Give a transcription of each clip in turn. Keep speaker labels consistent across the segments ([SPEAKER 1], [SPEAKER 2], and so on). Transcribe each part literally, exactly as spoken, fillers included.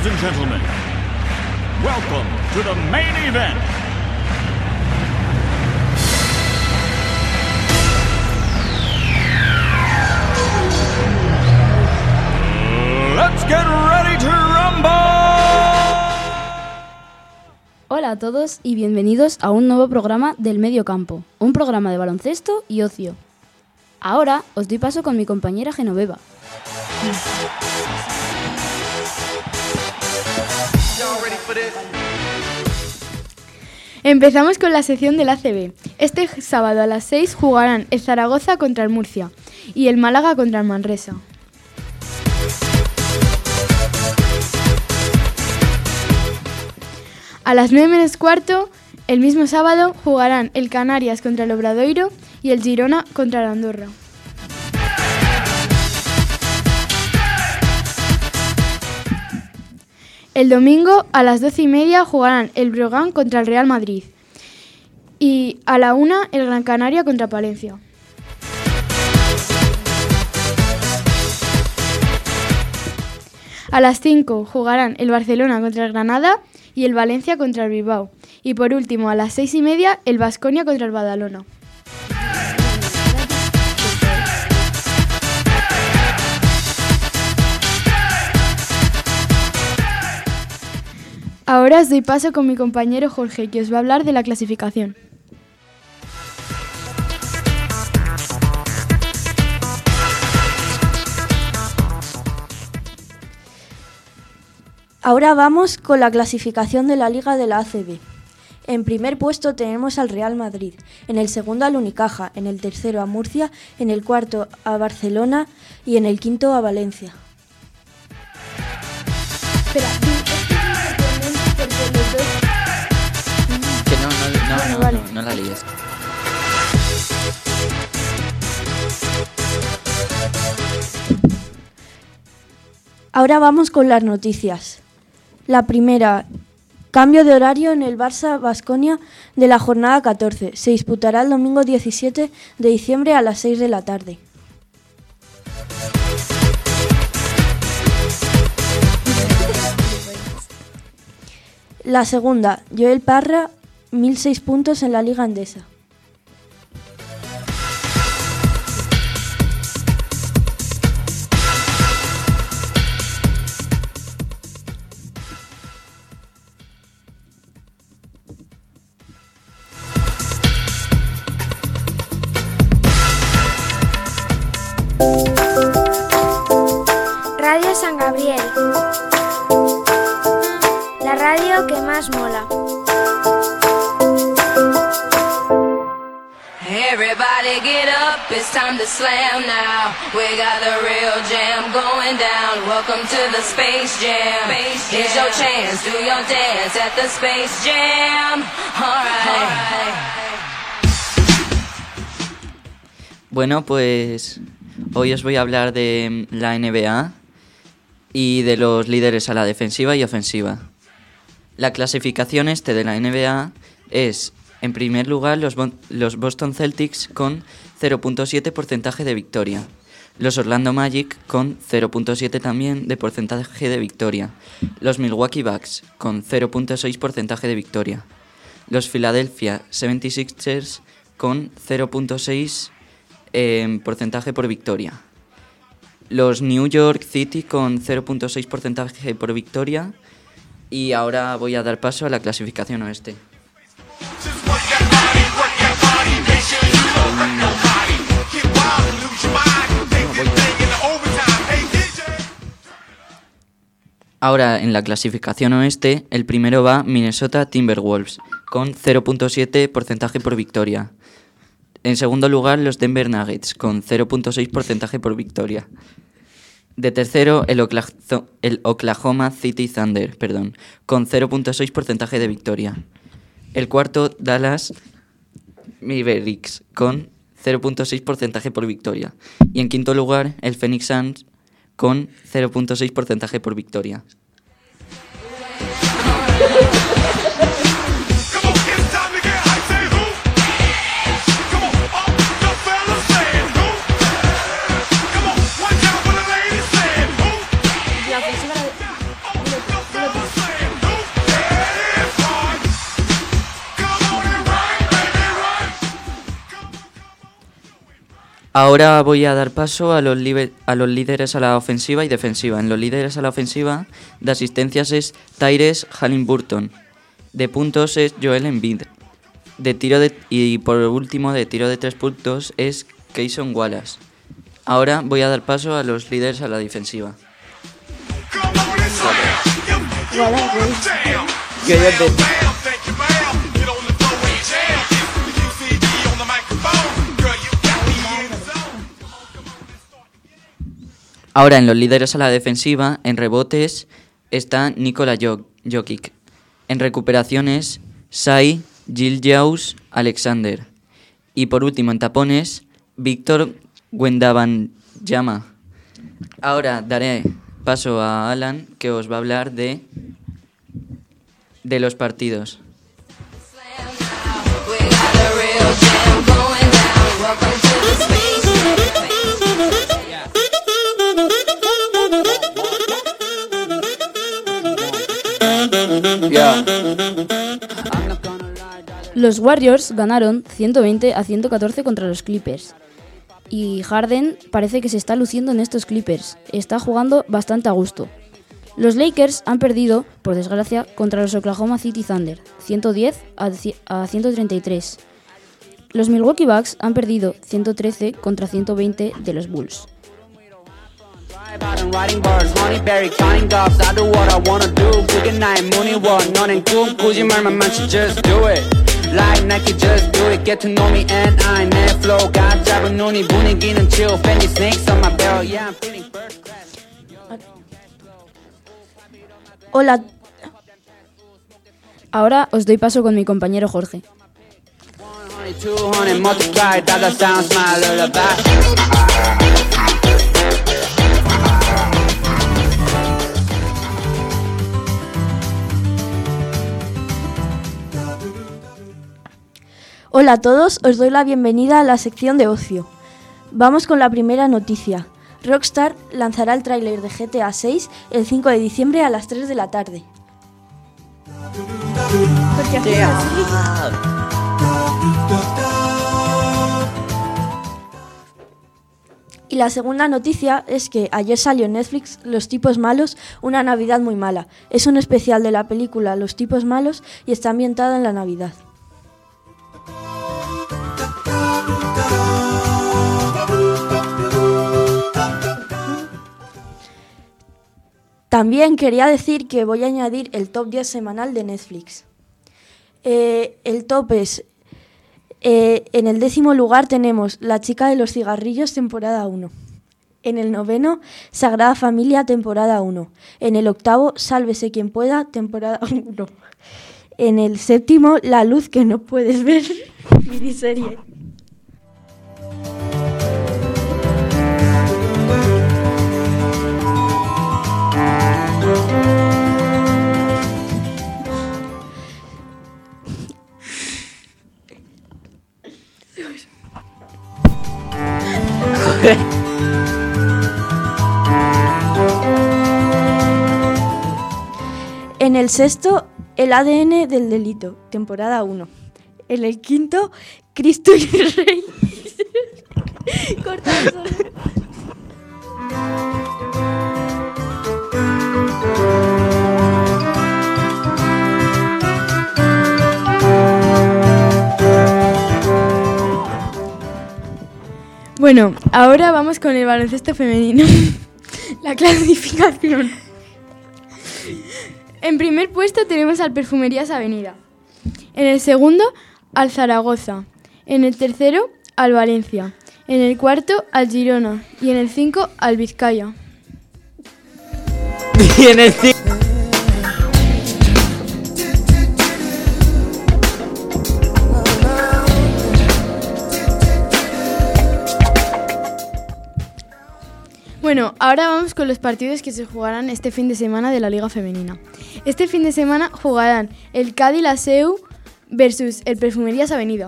[SPEAKER 1] Ladies and gentlemen, welcome to the main event. Let's get ready to rumble.
[SPEAKER 2] Hola a todos y bienvenidos a un nuevo programa del Medio Campo, un programa de baloncesto y ocio. Ahora os doy paso con mi compañera Genoveva.
[SPEAKER 3] Empezamos con la sección del A C B. Este sábado a las seis jugarán el Zaragoza contra el Murcia y el Málaga contra el Manresa. A las nueve menos cuarto, el mismo sábado, jugarán el Canarias contra el Obradoiro y el Girona contra el Andorra. El domingo, a las doce y media, jugarán el Breogán contra el Real Madrid y a la una, el Gran Canaria contra Palencia. A las cinco, jugarán el Barcelona contra el Granada y el Valencia contra el Bilbao. Y por último, a las seis y media, el Baskonia contra el Badalona. Ahora os doy paso con mi compañero Jorge, que os va a hablar de la clasificación.
[SPEAKER 4] Ahora vamos con la clasificación de la Liga de la A C B. En primer puesto tenemos al Real Madrid, en el segundo al Unicaja, en el tercero a Murcia, en el cuarto a Barcelona y en el quinto a Valencia.
[SPEAKER 3] Espera,
[SPEAKER 5] Que no, no, no,
[SPEAKER 3] Bueno,
[SPEAKER 5] no,
[SPEAKER 3] vale.
[SPEAKER 5] no, no la líes.
[SPEAKER 4] Ahora vamos con las noticias. La primera, cambio de horario en el Barça-Baskonia de la jornada catorce. Se disputará el domingo diecisiete de diciembre a las seis de la tarde. La segunda, Joel Parra, mil seis puntos en la Liga Endesa.
[SPEAKER 6] Radio San Gabriel, la radio que más mola.
[SPEAKER 7] Everybody get up, it's time to slam now. We got the real jam going down. Welcome to the Space Jam. Here's your chance, do your dance at the Space Jam. All right.
[SPEAKER 5] Bueno, pues hoy os voy a hablar de la N B A y de los líderes a la defensiva y ofensiva. La clasificación este de la N B A es, en primer lugar, los, Bo- los Boston Celtics con cero punto siete porcentaje de victoria. Los Orlando Magic con cero punto siete también de porcentaje de victoria. Los Milwaukee Bucks con cero punto seis porcentaje de victoria. Los Philadelphia setenta y seis ers con cero punto seis eh, porcentaje por victoria. Los New York City con cero punto seis porcentaje por victoria. Y ahora voy a dar paso a la clasificación oeste. Ahora en la clasificación oeste, el primero va Minnesota Timberwolves con cero punto siete porcentaje por victoria. En segundo lugar, los Denver Nuggets con cero punto seis porcentaje por victoria. De tercero, el, Ocla- el Oklahoma City Thunder, perdón, con cero punto seis porcentaje de victoria. El cuarto, Dallas Mavericks con cero punto seis porcentaje por victoria. Y en quinto lugar, el Phoenix Suns con cero punto seis porcentaje por victoria. Ahora voy a dar paso a los, libe- a los líderes a la ofensiva y defensiva. En los líderes a la ofensiva, de asistencias es Tyrese Halliburton. De puntos es Joel Embiid. De tiro de, y por último, de tiro de tres puntos es Cason Wallace. Ahora voy a dar paso a los líderes a la defensiva. Ahora en los líderes a la defensiva, en rebotes, está Nikola Jokic. En recuperaciones, Shai Gilgeous Alexander. Y por último, en tapones, Víctor Wembanyama. Ahora daré paso a Alan, que os va a hablar de, de los partidos.
[SPEAKER 2] Los Warriors ganaron ciento veinte a ciento catorce contra los Clippers. Y Harden parece que se está luciendo en estos Clippers. Está jugando bastante a gusto. Los Lakers han perdido, por desgracia, contra los Oklahoma City Thunder, ciento diez a ciento treinta y tres. Los Milwaukee Bucks han perdido ciento trece contra ciento veinte de los Bulls.
[SPEAKER 8] Like Nike, just do it, get to know me and I net flow. got 잡은 눈이 분위기는 chill, fancy snakes on my belt, yeah, I'm feeling first class.
[SPEAKER 4] Hola.
[SPEAKER 2] Ahora os doy paso con mi compañero Jorge.
[SPEAKER 8] two hundred multiply, that sounds my lullaby.
[SPEAKER 4] Hola a todos, os doy la bienvenida a la sección de ocio. Vamos con la primera noticia. Rockstar lanzará el tráiler de G T A seis el cinco de diciembre a las tres de la tarde. Y la segunda noticia es que ayer salió en Netflix Los tipos malos, una Navidad muy mala. Es un especial de la película Los tipos malos y está ambientada en la Navidad. También quería decir que voy a añadir el top diez semanal de Netflix. Eh, el top es, eh, en el décimo lugar tenemos La chica de los cigarrillos, temporada uno. En el noveno, Sagrada Familia, temporada uno. En el octavo, Sálvese quien pueda, temporada uno. En el séptimo, La luz que no puedes ver, miniserie. En el sexto, El A D N del delito, temporada uno. En el quinto, Cristo y el Rey. Corta eso.
[SPEAKER 3] Bueno, ahora vamos con el baloncesto femenino. La clasificación. En primer puesto tenemos al Perfumerías Avenida. En el segundo, al Zaragoza. En el tercero, al Valencia. En el cuarto, al Girona. Y en el cinco, al Vizcaya.
[SPEAKER 5] Y en el cinco...
[SPEAKER 3] Bueno, ahora vamos con los partidos que se jugarán este fin de semana de la Liga Femenina. Este fin de semana jugarán el Cádiz La S E U versus el Perfumerías Avenida.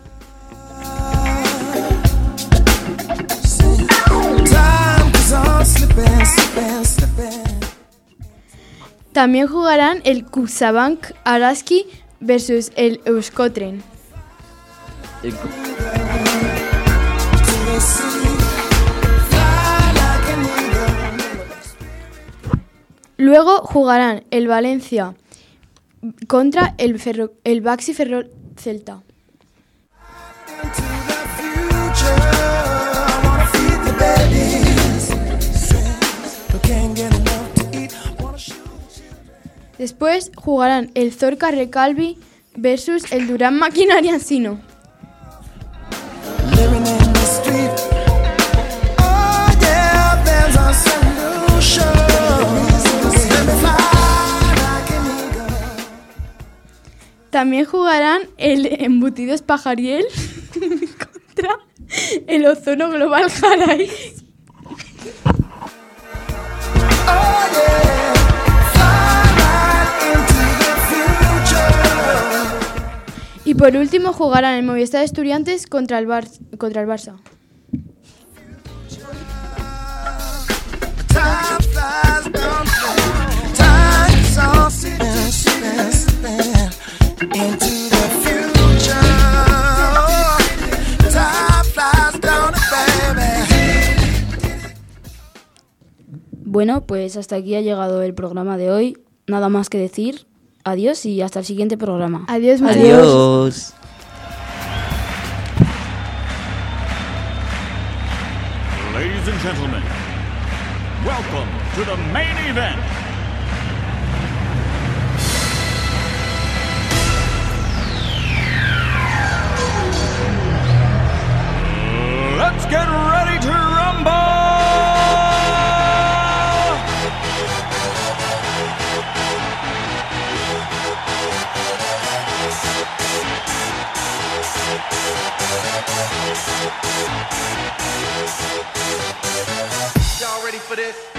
[SPEAKER 3] También jugarán el CaixaBank Araski versus el Euskotren.
[SPEAKER 5] El...
[SPEAKER 3] Luego jugarán el Valencia contra el, Ferro, el Baxi Ferrol Celta. Después jugarán el Zorca Recalvi versus el Durán Maquinaria Ensino. También jugarán el Embutidos Pajariel contra el Ozono Global Jaray. Y por último jugarán el Movistar Estudiantes contra el, Bar contra el Barça.
[SPEAKER 2] Bueno, pues hasta aquí ha llegado el programa de hoy. Nada más que decir. Adiós y hasta el siguiente programa.
[SPEAKER 3] Adiós, muchas
[SPEAKER 5] Adiós.
[SPEAKER 1] Ladies and gentlemen, welcome to the main event. Let's get ready to rumble!
[SPEAKER 9] Y'all ready for this?